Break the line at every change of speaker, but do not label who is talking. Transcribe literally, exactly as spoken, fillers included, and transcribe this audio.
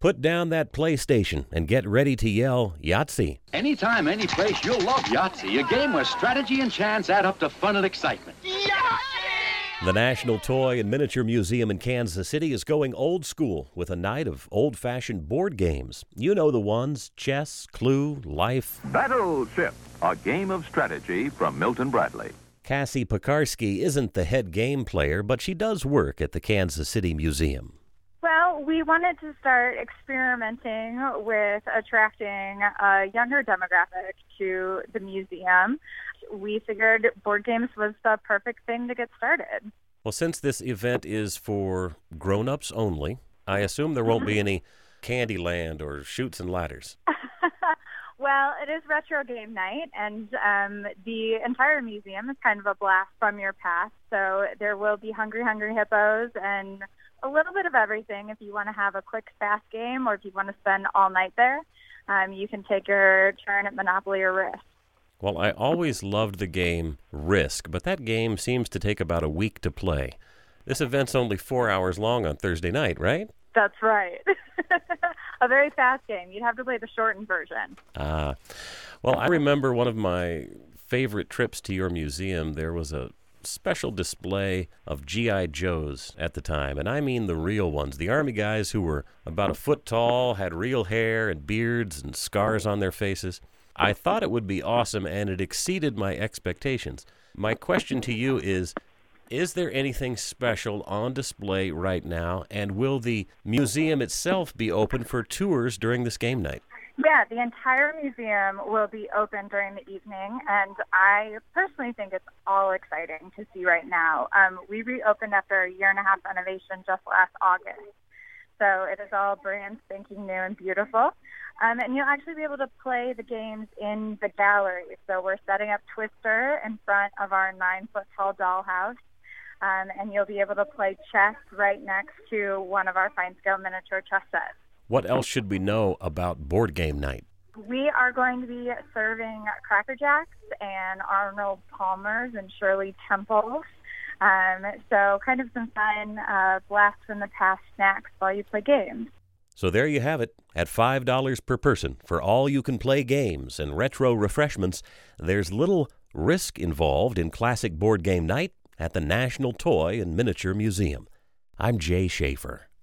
Put down that PlayStation and get ready to yell Yahtzee.
Anytime, any place, you'll love Yahtzee, a game where strategy and chance add up to fun and excitement.
The National Toy and Miniature Museum in Kansas City is going old school with a night of old-fashioned board games. You know the ones: chess, Clue, Life.
Battleship, a game of strategy from Milton Bradley.
Cassie Pekarsky isn't the head game player, but she does work at the Kansas City Museum.
Well, we wanted to start experimenting with attracting a younger demographic to the museum. We figured board games was the perfect thing to get started.
Well, since this event is for grown-ups only, I assume there won't be any Candyland or Chutes and Ladders.
Well, it is retro game night, and um, the entire museum is kind of a blast from your past. So there will be Hungry Hungry Hippos and a little bit of everything. If you want to have a quick, fast game, or if you want to spend all night there, um, you can take your turn at Monopoly or Risk.
Well, I always loved the game Risk, but that game seems to take about a week to play. This event's only four hours long on Thursday night, right?
That's right. A very fast game. You'd have to play the shortened version.
Ah. Uh, well, I remember one of my favorite trips to your museum. There was a special display of G I Joes at the time, and I mean the real ones, the Army guys who were about a foot tall, had real hair and beards and scars on their faces. I thought it would be awesome, and it exceeded my expectations. My question to you is, is there anything special on display right now, and will the museum itself be open for tours during this game night?
Yeah, the entire museum will be open during the evening, and I personally think it's all exciting to see right now. Um, we reopened after a year and a half renovation just last August, so it is all brand spanking new and beautiful. Um, and you'll actually be able to play the games in the gallery. So we're setting up Twister in front of our nine-foot-tall dollhouse, um, and you'll be able to play chess right next to one of our fine-scale miniature chess sets.
What else should we know about board game night?
We are going to be serving Cracker Jacks and Arnold Palmer's and Shirley Temple's. Um, so kind of some fun uh, blast from the past snacks while you play games.
So there you have it. At five dollars per person for all-you-can-play games and retro refreshments, there's little risk involved in classic board game night at the National Toy and Miniature Museum. I'm Jay Schaefer.